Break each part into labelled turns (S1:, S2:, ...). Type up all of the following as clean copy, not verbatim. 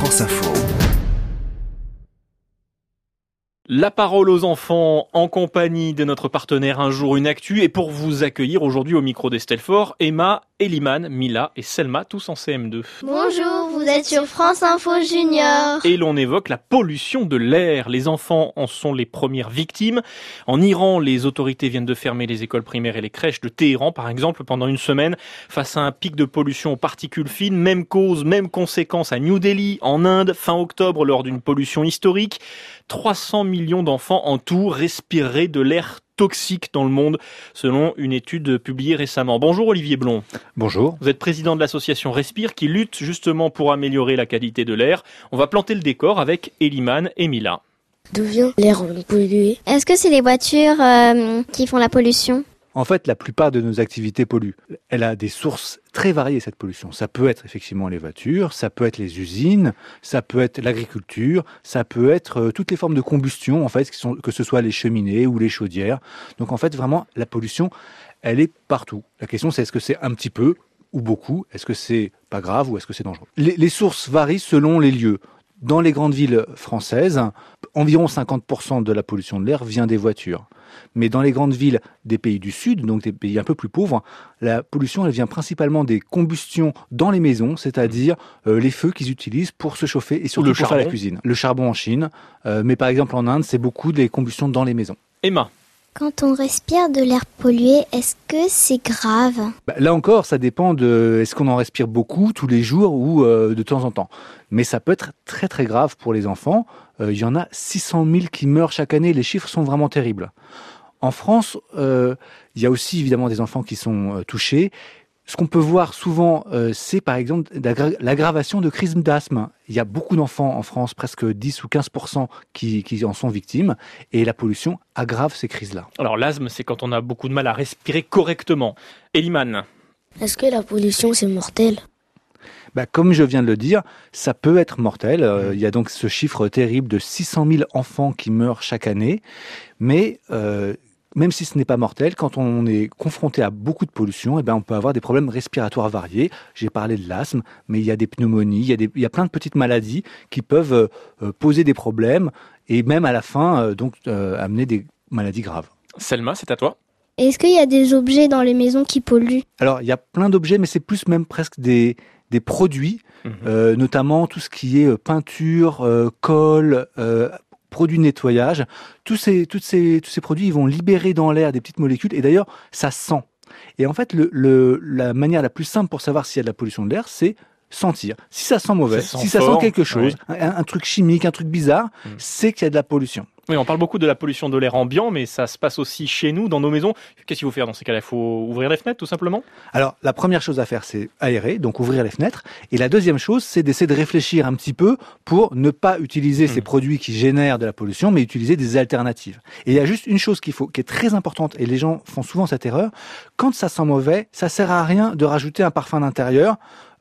S1: France Info.
S2: La parole aux enfants en compagnie de notre partenaire Un jour une actu. Et pour vous accueillir aujourd'hui au micro d'Estelle Faure, Emma, Eliman, Mila et Selma, tous en CM2.
S3: Bonjour, vous êtes sur France Info Junior.
S2: Et l'on évoque la pollution de l'air. Les enfants en sont les premières victimes. En Iran, les autorités viennent de fermer les écoles primaires et les crèches de Téhéran, par exemple, pendant une semaine, face à un pic de pollution aux particules fines. Même cause, même conséquence à New Delhi, en Inde, fin octobre, lors d'une pollution historique. 300 millions d'enfants en tout respireraient de l'air toxique dans le monde, selon une étude publiée récemment. Bonjour Olivier Blond.
S4: Bonjour.
S2: Vous êtes président de l'association Respire qui lutte justement pour améliorer la qualité de l'air. On va planter le décor avec Eliman et Mila.
S3: D'où vient l'air pollué? Est-ce que c'est les voitures qui font la pollution?
S4: En fait, la plupart de nos activités polluent. Elle a des sources très variées, cette pollution. Ça peut être effectivement les voitures, ça peut être les usines, ça peut être l'agriculture, ça peut être toutes les formes de combustion, en fait, que ce soit les cheminées ou les chaudières. Donc en fait, vraiment, la pollution, elle est partout. La question, c'est est-ce que c'est un petit peu ou beaucoup? Est-ce que c'est pas grave ou est-ce que c'est dangereux? Les sources varient selon les lieux. Dans les grandes villes françaises, environ 50% de la pollution de l'air vient des voitures. Mais dans les grandes villes des pays du Sud, donc des pays un peu plus pauvres, la pollution elle vient principalement des combustions dans les maisons, c'est-à-dire les feux qu'ils utilisent pour se chauffer et surtout pour faire la cuisine. Le charbon en Chine, mais par exemple en Inde, c'est beaucoup des combustions dans les maisons.
S2: Emma.
S3: Quand on respire de l'air pollué, est-ce que c'est grave?
S4: Là encore, ça dépend de est-ce qu'on en respire beaucoup tous les jours ou de temps en temps. Mais ça peut être très très grave pour les enfants. Il y en a 600 000 qui meurent chaque année. Les chiffres sont vraiment terribles. En France, il y a aussi évidemment des enfants qui sont touchés. Ce qu'on peut voir souvent, c'est par exemple l'aggravation de crises d'asthme. Il y a beaucoup d'enfants en France, presque 10 ou 15% qui en sont victimes, et la pollution aggrave ces crises-là.
S2: Alors l'asthme, c'est quand on a beaucoup de mal à respirer correctement. Eliman.
S3: Est-ce que la pollution, c'est mortel?
S4: Comme je viens de le dire, ça peut être mortel. Il y a donc ce chiffre terrible de 600 000 enfants qui meurent chaque année, mais même si ce n'est pas mortel, quand on est confronté à beaucoup de pollution, on peut avoir des problèmes respiratoires variés. J'ai parlé de l'asthme, mais il y a des pneumonies, il y a plein de petites maladies qui peuvent poser des problèmes et même à la fin amener des maladies graves.
S2: Selma, c'est à toi.
S3: Est-ce qu'il y a des objets dans les maisons qui polluent?
S4: Alors, il y a plein d'objets, mais c'est plus même presque des produits, notamment tout ce qui est peinture, colle, produits de nettoyage. Tous ces produits, ils vont libérer dans l'air des petites molécules et d'ailleurs, ça sent. Et en fait, la manière la plus simple pour savoir s'il y a de la pollution de l'air, c'est sentir. Si ça sent mauvais, si ça sent quelque chose, un truc chimique, un truc bizarre, c'est qu'il y a de la pollution.
S2: Oui, on parle beaucoup de la pollution de l'air ambiant, mais ça se passe aussi chez nous, dans nos maisons. Qu'est-ce qu'il faut faire dans ces cas-là? Il faut ouvrir les fenêtres, tout simplement?
S4: Alors, la première chose à faire, c'est aérer, donc ouvrir les fenêtres. Et la deuxième chose, c'est d'essayer de réfléchir un petit peu pour ne pas utiliser ces produits qui génèrent de la pollution, mais utiliser des alternatives. Et il y a juste une chose qui est très importante, et les gens font souvent cette erreur. Quand ça sent mauvais, ça sert à rien de rajouter un parfum d'intérieur.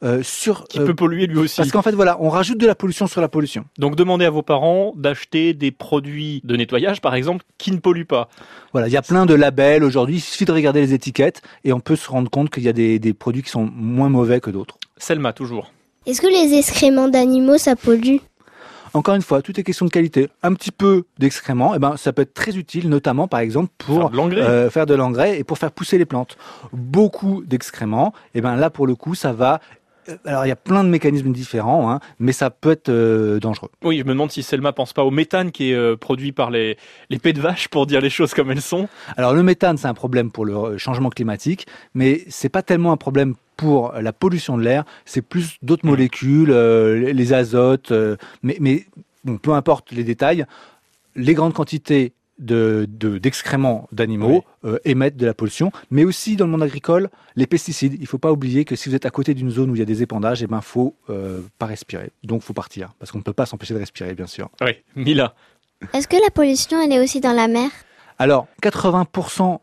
S2: Qui peut polluer lui aussi.
S4: Parce qu'en fait, on rajoute de la pollution sur la pollution.
S2: Donc, demandez à vos parents d'acheter des produits de nettoyage, par exemple, qui ne polluent pas.
S4: Voilà, il y a plein de labels aujourd'hui. Il suffit de regarder les étiquettes et on peut se rendre compte qu'il y a des produits qui sont moins mauvais que d'autres.
S2: Selma, toujours.
S3: Est-ce que les excréments d'animaux, ça pollue?
S4: Encore une fois, tout est question de qualité. Un petit peu d'excréments, ça peut être très utile, notamment par exemple pour faire de l'engrais et pour faire pousser les plantes. Beaucoup d'excréments, là pour le coup, ça va. Alors il y a plein de mécanismes différents, mais ça peut être dangereux.
S2: Oui, je me demande si Selma pense pas au méthane qui est produit par les pets de vache, pour dire les choses comme elles sont.
S4: Alors le méthane, c'est un problème pour le changement climatique, mais c'est pas tellement un problème pour la pollution de l'air, c'est plus d'autres molécules, les azotes, mais bon, peu importe les détails, les grandes quantités d'excréments d'animaux émettent de la pollution, mais aussi dans le monde agricole, les pesticides. Il ne faut pas oublier que si vous êtes à côté d'une zone où il y a des épandages, faut pas respirer. Donc, faut partir, parce qu'on ne peut pas s'empêcher de respirer, bien sûr.
S2: Oui, Mila.
S3: Est-ce que la pollution, elle est aussi dans la mer? Alors,
S4: 80%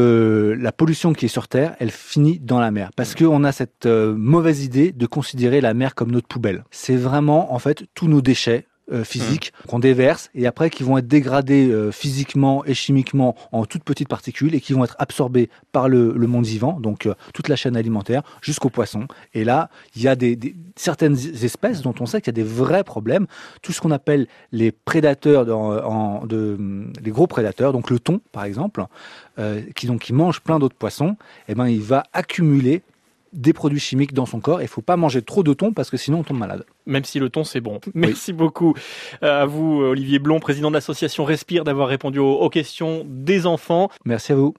S4: de la pollution qui est sur Terre, elle finit dans la mer. Parce qu'on a cette mauvaise idée de considérer la mer comme notre poubelle. C'est vraiment, en fait, tous nos déchets physiques qu'on déverse et après qui vont être dégradés physiquement et chimiquement en toutes petites particules et qui vont être absorbés par le monde vivant, donc toute la chaîne alimentaire jusqu'aux poissons. Et là, il y a certaines espèces dont on sait qu'il y a des vrais problèmes. Tout ce qu'on appelle les prédateurs, les gros prédateurs, donc le thon par exemple, qui mange plein d'autres poissons, eh ben, il va accumuler des produits chimiques dans son corps. Il ne faut pas manger trop de thon parce que sinon on tombe malade.
S2: Même si le thon, c'est bon. Merci beaucoup à vous, Olivier Blon, président de l'association Respire, d'avoir répondu aux questions des enfants.
S4: Merci à vous.